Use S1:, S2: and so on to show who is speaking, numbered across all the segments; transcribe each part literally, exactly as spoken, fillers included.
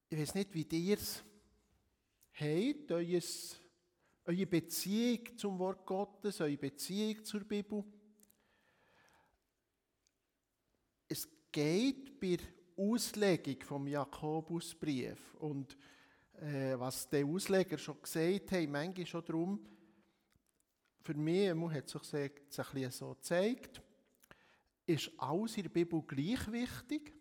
S1: Ich weiß nicht, wie ihr es habt, euer, eure Beziehung zum Wort Gottes, eure Beziehung zur Bibel. Es geht bei der Auslegung vom Jakobusbrief und äh, was der Ausleger schon gesagt hat, manchmal schon darum, für mich, man hat sich ein bisschen so gezeigt, ist alles in der Bibel gleich wichtig?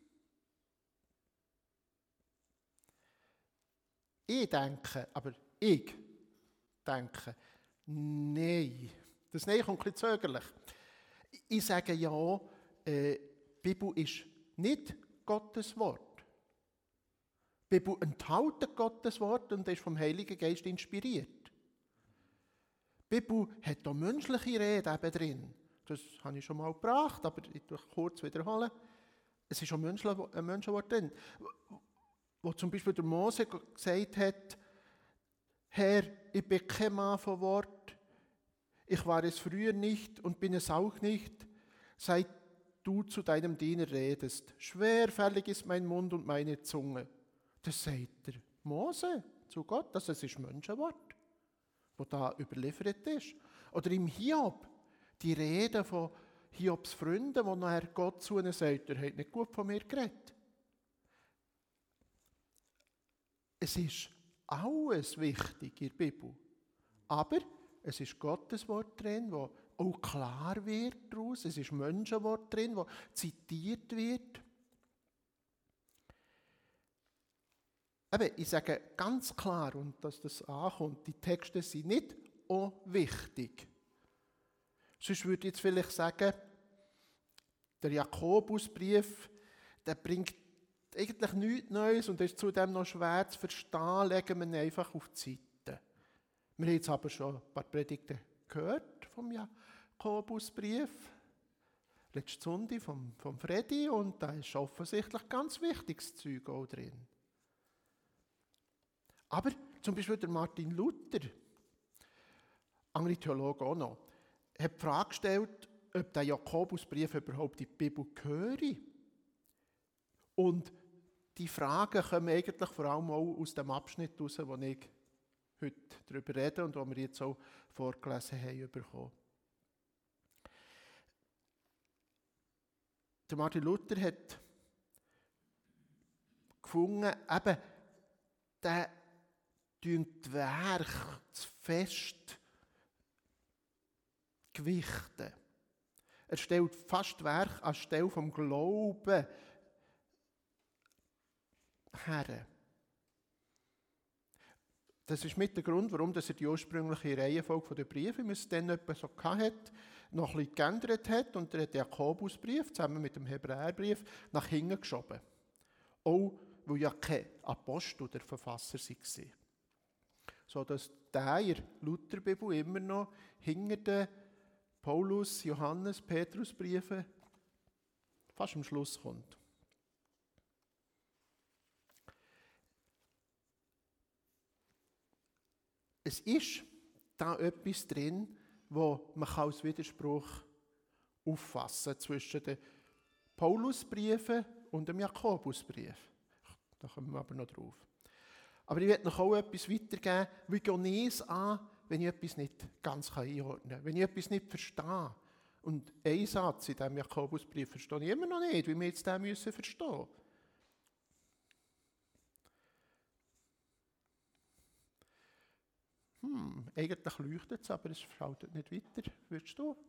S1: Ich denke, aber ich denke, nein. Das Nein kommt ein bisschen zögerlich. Ich sage ja, äh, die Bibel ist nicht Gottes Wort. Die Bibel enthält Gottes Wort und ist vom Heiligen Geist inspiriert. Die Bibel hat auch menschliche Reden eben drin. Das habe ich schon mal gebracht, aber ich will kurz wiederholen. Es ist auch ein Menschenwort drin. Wo zum Beispiel der Mose gesagt hat, Herr, ich bin kein Mann von Wort, ich war es früher nicht und bin es auch nicht, seit du zu deinem Diener redest. Schwerfällig ist mein Mund und meine Zunge. Das sagt der Mose zu Gott, das ist ein Menschenwort, das da überliefert ist. Oder im Hiob, die Rede von Hiobs Freunden, wo nachher Gott zu ihnen sagt, er hat nicht gut von mir geredet. Es ist alles wichtig in der Bibel. Aber es ist Gottes Wort drin, wo auch klar wird daraus. Es ist Menschenwort drin, wo zitiert wird. Eben, ich sage ganz klar, und dass das ankommt, die Texte sind nicht auch wichtig. Sonst würde ich jetzt vielleicht sagen, der Jakobusbrief, der bringt eigentlich nichts Neues und ist zudem noch schwer zu verstehen, legen wir ihn einfach auf die Seite. Wir haben jetzt aber schon ein paar Predigten gehört vom Jakobusbrief, letzte Sonntag vom, vom Freddy, und da ist offensichtlich ganz wichtiges Zeug auch drin. Aber zum Beispiel der Martin Luther, andere Theologen auch noch, hat die Frage gestellt, ob der Jakobusbrief überhaupt in die Bibel gehöre. Und die Fragen kommen eigentlich vor allem auch aus dem Abschnitt heraus, wo ich heute darüber rede und wo wir jetzt auch vorgelesen haben bekommen. Der Martin Luther hat gefunden, eben, der die Werke zu fest gewichten. Er stellt fast Werk anstelle vom Glauben her. Das ist mit der Grund, warum er die ursprüngliche Reihenfolge der Briefe, wie man es dann etwa so hatte, noch ein bisschen geändert hat und er hat den Jakobusbrief zusammen mit dem Hebräerbrief nach hinten geschoben. Auch weil ja kein Apostel der Verfasser war. So dass der in der Lutherbibel immer noch hinter den Paulus, Johannes, Petrusbriefen fast am Schluss kommt. Es ist da etwas drin, wo man als Widerspruch auffassen kann zwischen den Paulusbriefen und dem Jakobusbrief. Da kommen wir aber noch drauf. Aber ich werde noch auch etwas weitergeben, wie gehe ich es an, wenn ich etwas nicht ganz einordnen kann, wenn ich etwas nicht verstehe. Und ein Satz in diesem Jakobusbrief verstehe ich immer noch nicht, wie wir jetzt den müssen verstehen. Hm, eigentlich leuchtet es, aber es schaltet nicht weiter. Würdest du?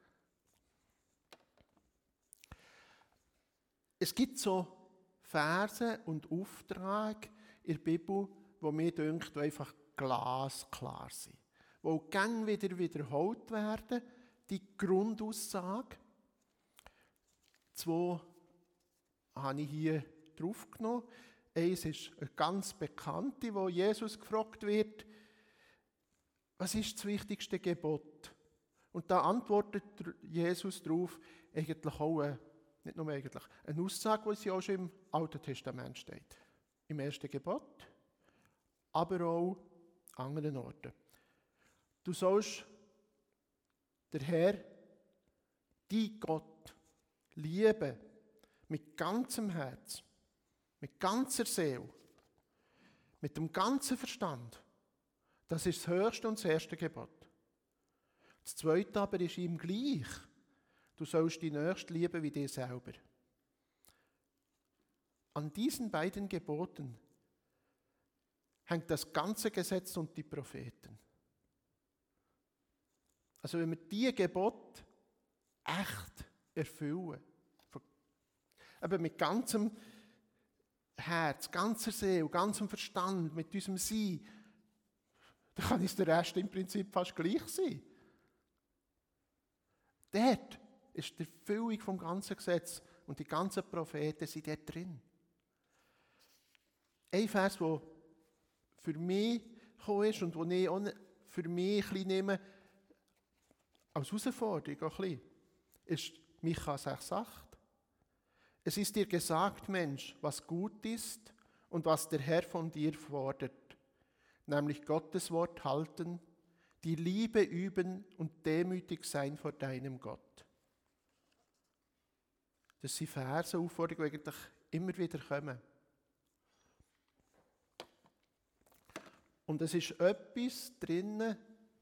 S1: Es gibt so Verse und Aufträge in der Bibel, die mir dünkt, einfach glasklar sind. Die gern wieder wiederholt werden, die Grundaussage. Zwei habe ich hier draufgenommen. Eins ist eine ganz bekannte, wo Jesus gefragt wird, was ist das wichtigste Gebot? Und da antwortet Jesus darauf, eigentlich auch, eine, nicht nur eigentlich, eine Aussage, die auch schon im Alten Testament steht. Im ersten Gebot, aber auch an anderen Orten. Du sollst den Herr, dein Gott, lieben, mit ganzem Herz, mit ganzer Seele, Mit dem ganzen Verstand. Das ist das höchste und das erste Gebot. Das zweite aber ist ihm gleich. Du sollst die Nächsten lieben wie dich selber. An diesen beiden Geboten hängt das ganze Gesetz und die Propheten. Also wenn wir diese Gebote echt erfüllen, eben mit ganzem Herz, ganzer Seele, ganzem Verstand, mit unserem Sein, dann kann uns der Rest im Prinzip fast gleich sein. Dort ist die Erfüllung vom ganzen Gesetz und die ganzen Propheten sind dort drin. Ein Vers, der für mich gekommen ist und den ich auch für mich ein bisschen nehme, als Herausforderung auch ein bisschen, ist Micha sechs acht. Es ist dir gesagt, Mensch, was gut ist und was der Herr von dir fordert, nämlich Gottes Wort halten, die Liebe üben und demütig sein vor deinem Gott. Das sind Verse, Aufforderungen, die eigentlich immer wieder kommen. Und es ist etwas drinnen,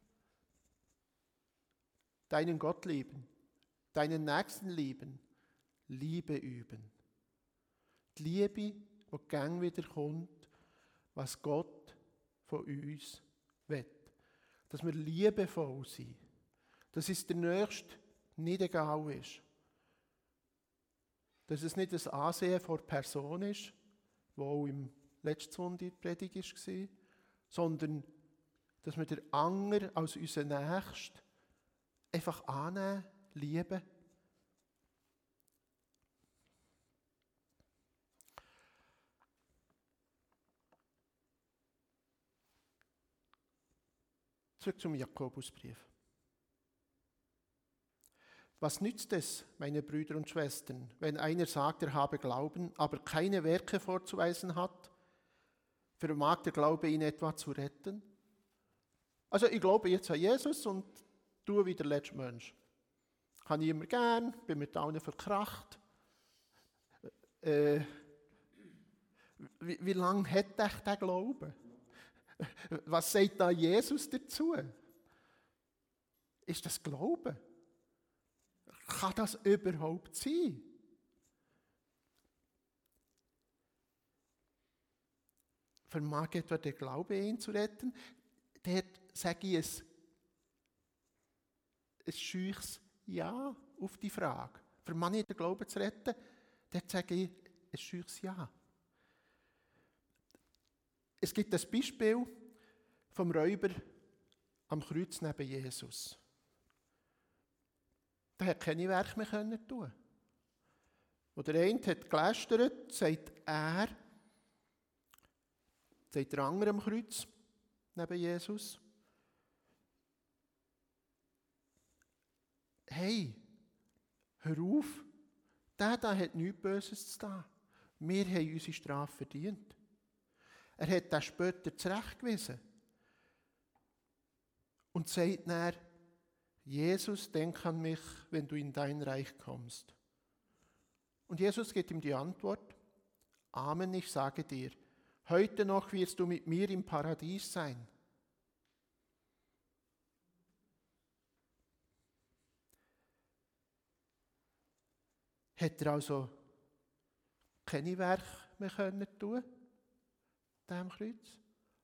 S1: deinen Gott lieben, deinen Nächsten lieben, Liebe üben. Die Liebe, die gern wieder kommt, was Gott von uns will. Dass wir liebevoll sind. Dass es der Nächste nicht egal ist. Dass es nicht das Ansehen vor der Person ist, das auch im letzten Sonntag die Predigt war, sondern dass wir den anderen als unseren Nächsten einfach annehmen, lieben. Zurück zum Jakobusbrief. Was nützt es, meine Brüder und Schwestern, wenn einer sagt, er habe Glauben, aber keine Werke vorzuweisen hat? Vermag der Glaube ihn etwa zu retten? Also ich glaube jetzt an Jesus und tue wie der letzte Mensch. Habe ich immer gern, bin mit allen verkracht. Äh, wie, wie lange hat echt der Glauben? Was sagt da Jesus dazu? Ist das Glauben? Kann das überhaupt sein? Vermag etwa der Glaube, ihn zu retten? Dort sage ich es, ein scheuches Ja auf die Frage. Vermag ich den Glauben zu retten? Dort sage ich ein scheuches Ja. Es gibt das Beispiel vom Räuber am Kreuz neben Jesus. Der hat keine Werke mehr tun können. Wo der eine hat gelästert, sagt er, sagt der andere am Kreuz neben Jesus, hey, hör auf, der da hat nichts Böses zu tun. Wir haben unsere Strafe verdient. Er hat das später zurechtgewiesen. Und sagt dann, Jesus, denk an mich, wenn du in dein Reich kommst. Und Jesus gibt ihm die Antwort, Amen, ich sage dir, heute noch wirst du mit mir im Paradies sein. Hat er also keine Werke mehr können tun, dem Kreuz?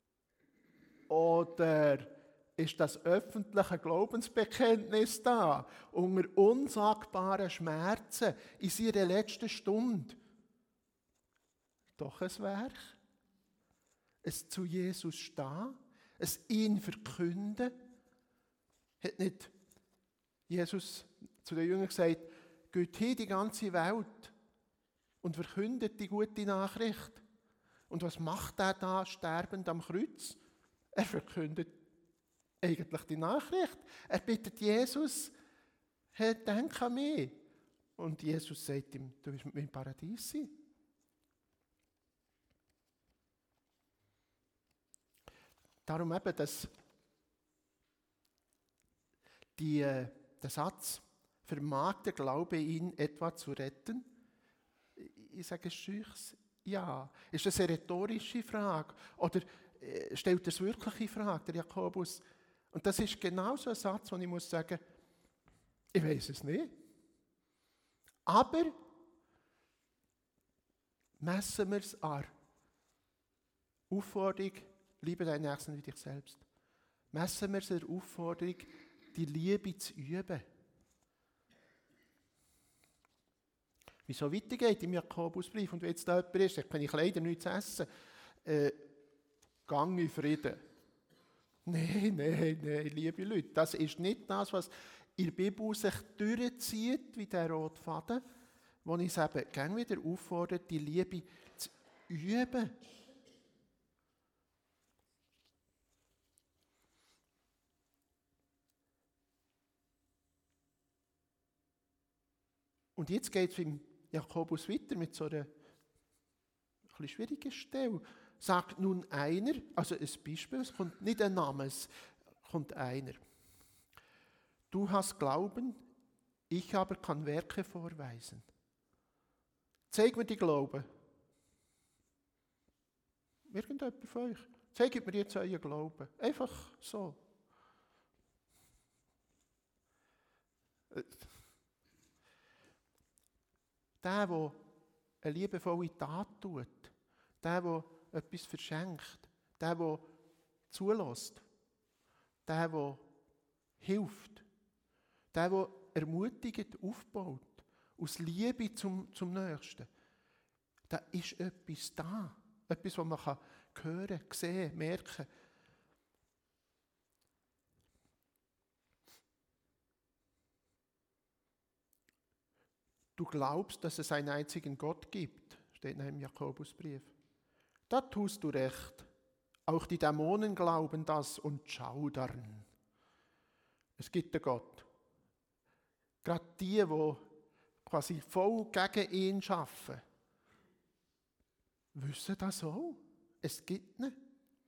S1: Oder ist das öffentliche Glaubensbekenntnis da, unter unsagbaren Schmerzen in seiner letzten Stunde? Doch ein Werk. Es zu Jesus stehen, es ihn verkünden. Hat nicht Jesus zu den Jüngern gesagt, geht hin die ganze Welt und verkündet die gute Nachricht. Und was macht er da sterbend am Kreuz? Er verkündet eigentlich die Nachricht. Er bittet Jesus, hey, denk an mich. Und Jesus sagt ihm, du wirst mit mir im Paradies sein. Darum eben, dass die, der Satz, vermag der Glaube ihn etwa zu retten? Ich sage es schüchtern, Ja. Ist das eine rhetorische Frage? Oder äh, stellt er es wirklich in Frage, der Jakobus? Und das ist genau so ein Satz, wo ich muss sagen, ich weiß es nicht. Aber messen wir es an Aufforderung, liebe deinen Nächsten wie dich selbst. Messen wir es an der Aufforderung, die Liebe zu üben. Wie es so weitergeht im Jakobusbrief. Und wenn jetzt da jemand ist, sagt, wenn ich leider nichts zu essen, äh, gang in Frieden. Nein, nein, nein, liebe Leute, das ist nicht das, was in der Bibel sich durchzieht, wie der rote Faden, wo ich es eben gerne wieder auffordere, die Liebe zu üben. Und jetzt geht es im Jakobus weiter mit so einer ein bisschen schwierigen Stelle. Sagt nun einer, also ein Beispiel, es kommt nicht ein Name, es kommt einer. Du hast Glauben, ich aber kann Werke vorweisen. Zeig mir die Glauben. Irgendjemand von euch. Zeigt mir jetzt euren Glauben. Einfach so. Der, der eine liebevolle Tat tut, der, der etwas verschenkt, der, der zulässt, der, der hilft, der, der ermutigt, aufbaut, aus Liebe zum, zum Nächsten, da ist etwas da. Etwas, was man kann hören, sehen, merken. Du glaubst, dass es einen einzigen Gott gibt, steht im Jakobusbrief. Da tust du recht. Auch die Dämonen glauben das und schaudern. Es gibt einen Gott. Gerade die, die quasi voll gegen ihn arbeiten, wissen das auch. Es gibt ihn.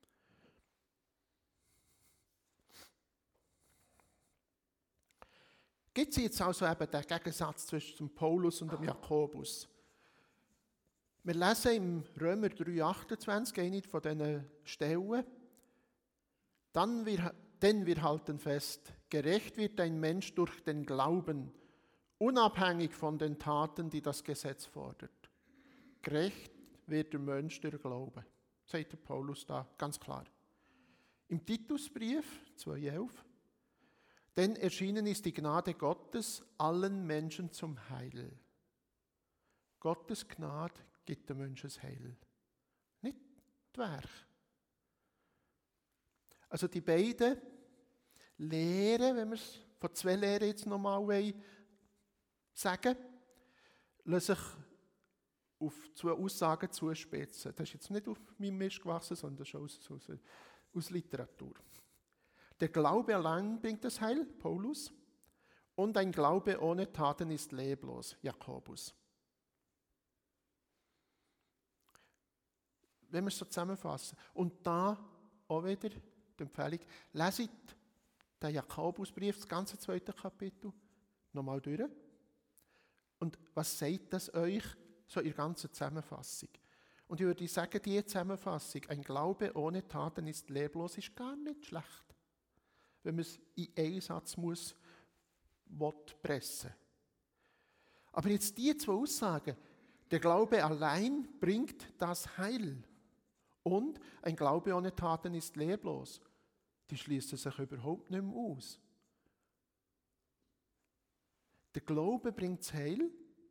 S1: Gibt es jetzt also eben den Gegensatz zwischen dem Paulus und dem Jakobus? Wir lesen im Römer drei achtundzwanzig, eine von diesen Stellen, dann wir, denn wir halten fest, gerecht wird ein Mensch durch den Glauben, unabhängig von den Taten, die das Gesetz fordert. Gerecht wird der Mensch durch Glauben, sagt der Paulus da ganz klar. Im Titusbrief zwei elf, denn erschienen ist die Gnade Gottes allen Menschen zum Heil. Gottes Gnade gibt dem Menschen das Heil, nicht das Werk. Also die beiden Lehren, wenn wir es von zwei Lehren jetzt nochmal sagen, lassen sich auf zwei Aussagen zuspitzen. Das ist jetzt nicht auf meinem Mist gewachsen, sondern schon aus, aus, aus Literatur. Der Glaube allein bringt das Heil, Paulus, und ein Glaube ohne Taten ist leblos, Jakobus. Wenn wir es so zusammenfassen. Und da auch wieder die Empfehlung, leset den Jakobusbrief, das ganze zweite Kapitel, nochmal durch. Und was sagt das euch so in der ganzen Zusammenfassung? Und ich würde sagen, diese Zusammenfassung, ein Glaube ohne Taten ist leblos, ist gar nicht schlecht. Wenn man es in einen Satz muss, pressen will. Aber jetzt die zwei Aussagen, der Glaube allein bringt das Heil und ein Glaube ohne Taten ist leblos, die schließen sich überhaupt nicht mehr aus. Der Glaube bringt das Heil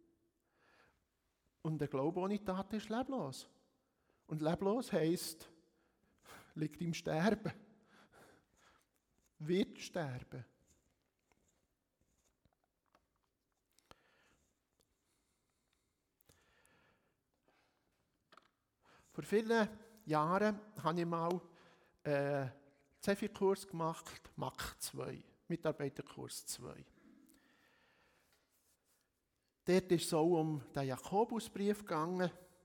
S1: und der Glaube ohne Taten ist leblos. Und leblos heisst, liegt im Sterben. Wird sterben. Vor vielen Jahren habe ich mal einen äh, C E F I-Kurs gemacht, M A C zwei, Mitarbeiterkurs zwei. Dort ist es auch um den Jakobusbrief gegangen.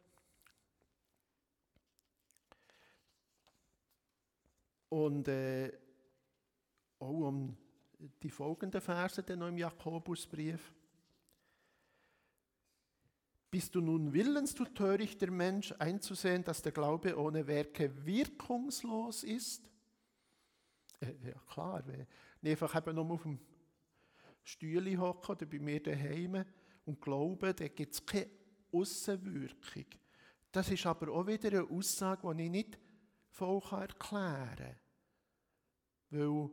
S1: Und äh, auch um die folgenden Verse dann noch im Jakobusbrief. Bist du nun willens, du törichter Mensch, einzusehen, dass der Glaube ohne Werke wirkungslos ist? Äh, ja klar, wenn ich einfach eben nur auf dem Stühle hocke oder bei mir daheim und glaube, dann gibt es keine Aussenwirkung. Das ist aber auch wieder eine Aussage, die ich nicht voll erklären kann. Weil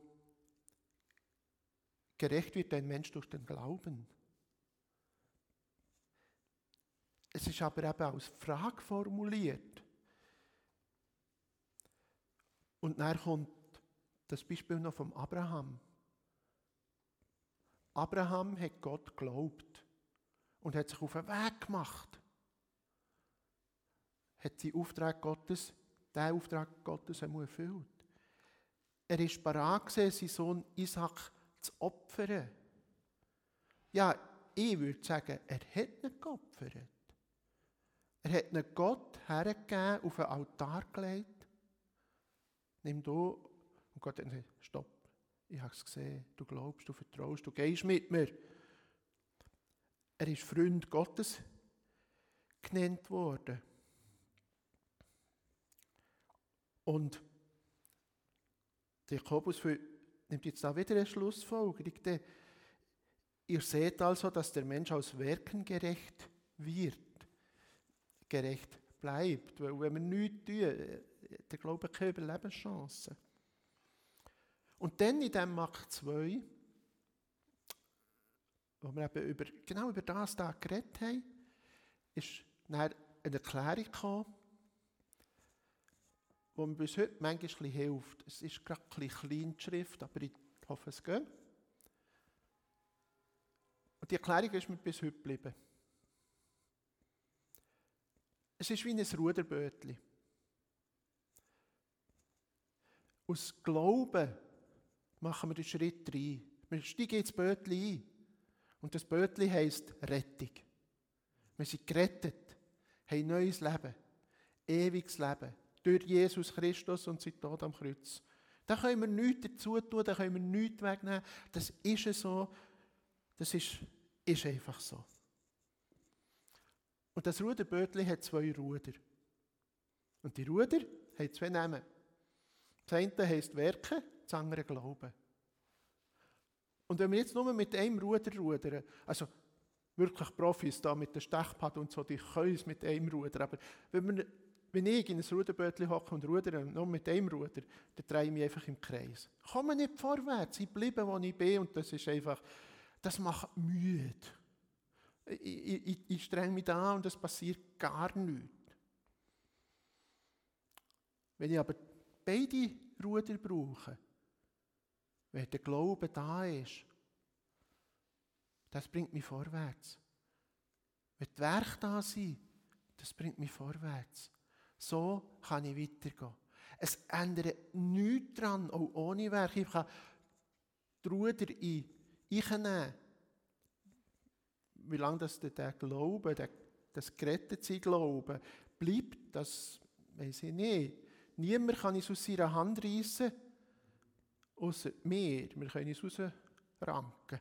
S1: gerecht wird ein Mensch durch den Glauben. Es ist aber eben als Frage formuliert. Und dann kommt das Beispiel noch vom Abraham. Abraham hat Gott geglaubt und hat sich auf den Weg gemacht. Hat den Auftrag Gottes, den Auftrag Gottes erfüllt. Er war bereit, seinen Sohn Isaac zu opfern. Ja, ich würde sagen, er hat nicht geopfert. Er hat ihn Gott hergegeben, auf einen Altar gelegt. Nimm du, und Gott hat gesagt, stopp, ich habe es gesehen, du glaubst, du vertraust, du gehst mit mir. Er ist Freund Gottes genannt worden. Und Jakobus nimmt jetzt da wieder eine Schlussfolgerung. Ihr seht also, dass der Mensch aus Werken gerecht wird, gerecht bleibt. Weil wenn wir nichts tun, der Glaube keine Überlebenschance. Und dann in diesem Akt zwei, wo wir eben über, genau über das da geredet haben, ist dann eine Erklärung gekommen, die mir bis heute manchmal ein bisschen hilft. Es ist gerade ein bisschen klein die Schrift, aber ich hoffe, es geht. Und die Erklärung ist mir bis heute geblieben. Es ist wie ein Ruderbötchen. Aus Glauben machen wir den Schritt rein. Wir steigen ins Bötchen ein. Und das Bötchen heisst Rettung. Wir sind gerettet, haben ein neues Leben, ewiges Leben. Durch Jesus Christus und sein Tod am Kreuz. Da können wir nichts dazu tun, da können wir nichts wegnehmen. Das ist so. Das ist, ist einfach so. Und das Ruderbötchen hat zwei Ruder. Und die Ruder haben zwei Namen. Das eine heisst Werke, das andere Glauben. Und wenn wir jetzt nur mit einem Ruder rudern, also wirklich Profis da mit der Stechpad und so, die können es mit einem Ruder, aber wenn wir Wenn ich in ein Ruderbötchen hocke und rudere, nur mit einem Ruder, dann drehe ich mich einfach im Kreis. Ich komme nicht vorwärts, ich bleibe, wo ich bin und das ist einfach, das macht müde. Ich, ich, ich strenge mich da und es passiert gar nichts. Wenn ich aber beide Ruder brauche, wenn der Glaube da ist, das bringt mich vorwärts. Wenn die Werke da sind, das bringt mich vorwärts. So kann ich weitergehen. Es ändert nichts daran, auch ohne Werk. Ich kann die Ruder einnehmen. Wie lange das der Glaube, der, das Gerettetsein Glauben bleibt, das weiss ich nicht. Niemand kann es aus seiner Hand reissen, außer mir. Wir können es rausranken.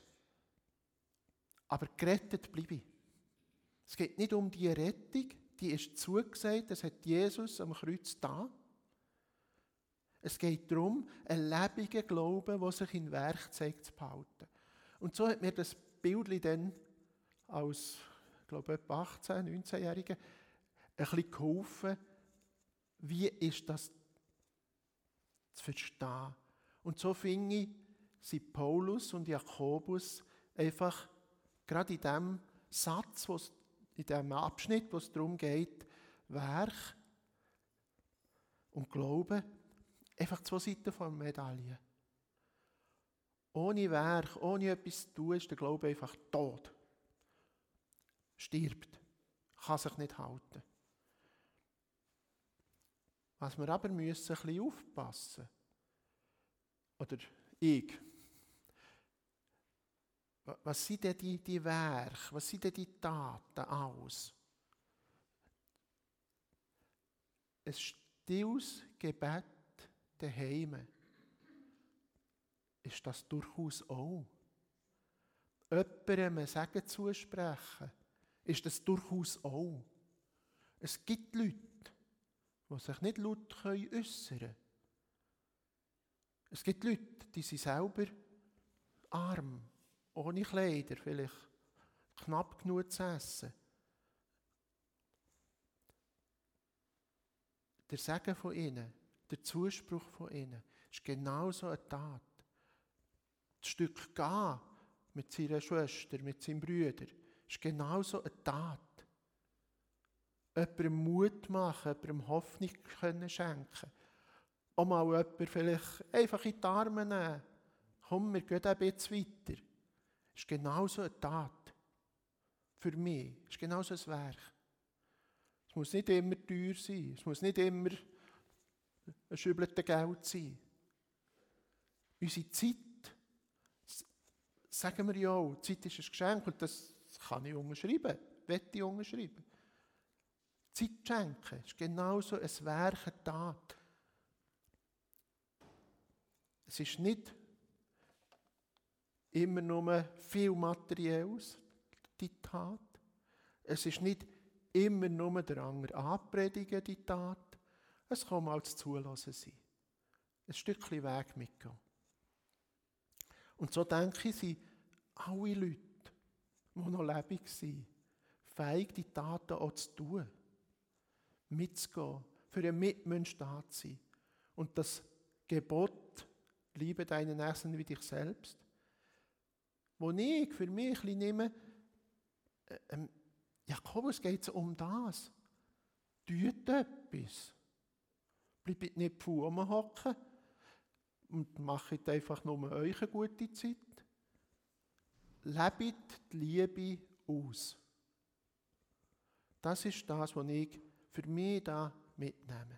S1: Aber gerettet bleibe ich. Es geht nicht um die Rettung, die ist zugesagt, das hat Jesus am Kreuz da. Es geht darum, einen lebendigen Glauben, der sich in Werkzeug zu behalten. Und so hat mir das Bild dann als, ich glaube, etwa achtzehn-, neunzehnjähriger ein bisschen geholfen, wie ist das zu verstehen. Und so finde ich, sind Paulus und Jakobus einfach gerade in dem Satz, wo es in diesem Abschnitt, wo es darum geht, Werk und Glaube, einfach zwei Seiten von der Medaille. Ohne Werk, ohne etwas zu tun, ist der Glaube einfach tot. Stirbt. Kann sich nicht halten. Was wir aber müssen, ein bisschen aufpassen. Oder ich. Was sind denn die, die Werke, was sind denn die Taten aus? Ein stilles Gebet daheim ist das durchaus auch. Jemandem ein Segen zusprechen ist das durchaus auch. Es gibt Leute, die sich nicht laut äußern können. Es gibt Leute, die sind selber arm, ohne Kleider, vielleicht knapp genug zu essen. Der Segen von ihnen, der Zuspruch von ihnen, ist genauso eine Tat. Das Stück gehen mit seiner Schwester, mit seinem Bruder, ist genauso eine Tat. Jemandem Mut machen, jemandem Hoffnung können schenken. Auch mal jemanden vielleicht einfach in die Arme nehmen. Komm, wir gehen ein bisschen weiter. Ist genauso eine Tat. Für mich. Ist genauso ein Werk. Es muss nicht immer teuer sein. Es muss nicht immer ein schübeltes Geld sein. Unsere Zeit, sagen wir ja auch, Zeit ist ein Geschenk und das kann ich unterschreiben, möchte ich unterschreiben. Zeit schenken ist genauso ein Werk, eine Tat. Es ist nicht immer nur viel Materielles, die Tat. Es ist nicht immer nur der andere anpredigen, die Tat. Es kann mal das Zulassen sein. Ein Stückchen Weg mitgehen. Und so denke ich, sind alle Leute, die noch lebendig sind, fähig, die Taten auch zu tun. Mitzugehen, für einen Mitmensch da zu sein. Und das Gebot, liebe deinen Nächsten wie dich selbst, wo ich für mich nehme, äh, ähm, Jakobus geht es um das. Tut etwas. Bleibt nicht faul rumhocken und macht einfach nur euch eine gute Zeit. Lebt die Liebe aus. Das ist das, was ich für mich da mitnehme.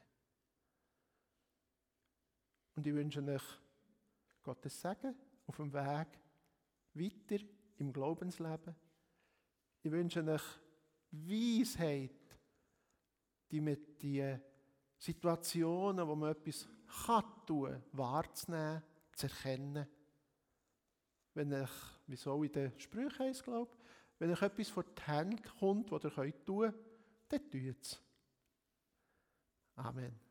S1: Und ich wünsche euch Gottes Segen auf dem Weg weiter im Glaubensleben. Ich wünsche euch Weisheit, die mit den Situationen, wo man etwas kann tun, wahrzunehmen, zu erkennen. Wenn euch, wie so in den Sprüchen heisst, glaube ich, wenn euch etwas vor die Hände kommt, was ihr tun könnt, dann tut es. Amen.